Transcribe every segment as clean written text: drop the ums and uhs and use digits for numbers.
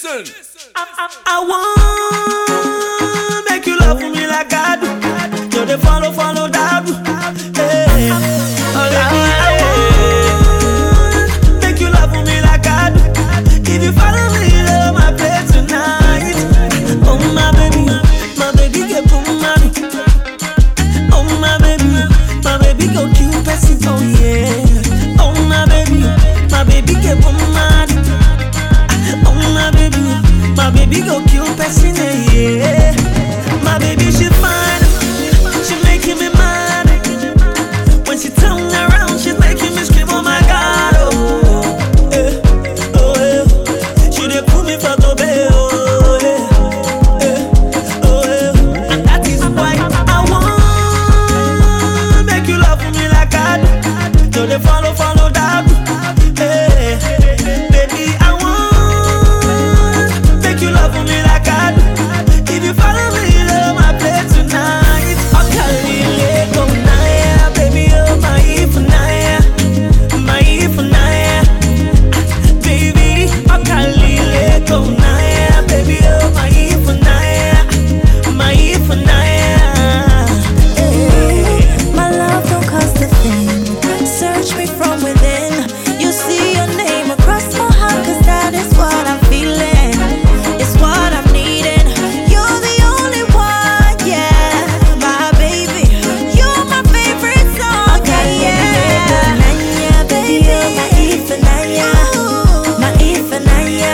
Listen. I want make you love me like I do. So they follow that. Hey. I want make you love me like I do. If you follow me, love my place tonight. Oh my baby get boom money. Oh my baby go cute person. Oh yeah. Oh my baby get boom money. Oh my baby go cute person. Yeah. My baby she fine, she making me mad. When she turn around, she's making me scream. Oh my God, oh yeah, oh yeah. She dey put me for the bed. Oh yeah, oh yeah. And that is why I want make you love me like I do. So they follow that. Hey, baby, I want make you love me like I do. If you follow me, love my place tonight. I'll call you go naya, baby, oh my naya, baby. I'll call you go naya, baby, oh my naya. My love don't cost a thing. Search me from within. You see your name across my heart, 'cause that is what I'm feeling. It's what I'm needing. You're the only one, yeah, my baby. You're my favorite song, yeah. Nanya, baby, my Ifanaya, my Ifanaya.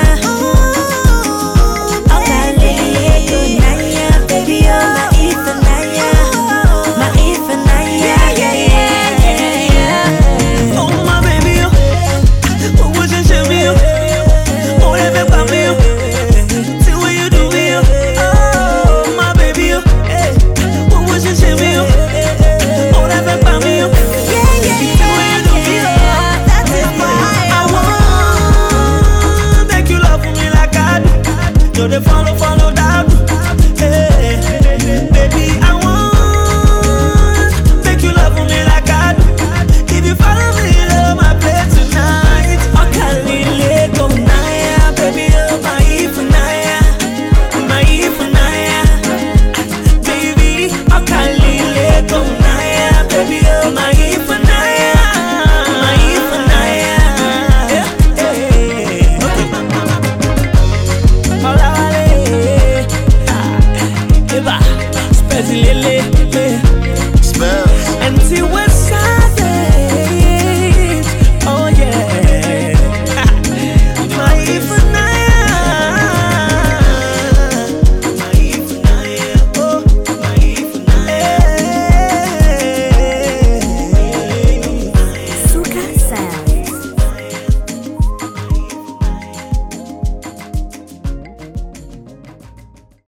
Okay, Nanya, baby, oh my Ifanaya, my Ifanaya, yeah. Oh my baby, oh, what you show me, oh, they make by me, oh, see what you do me, oh, my baby, oh, hey, what you show me, oh, they make by me, oh, see what you do me, oh, That is why I want make you love me like I do, so they follow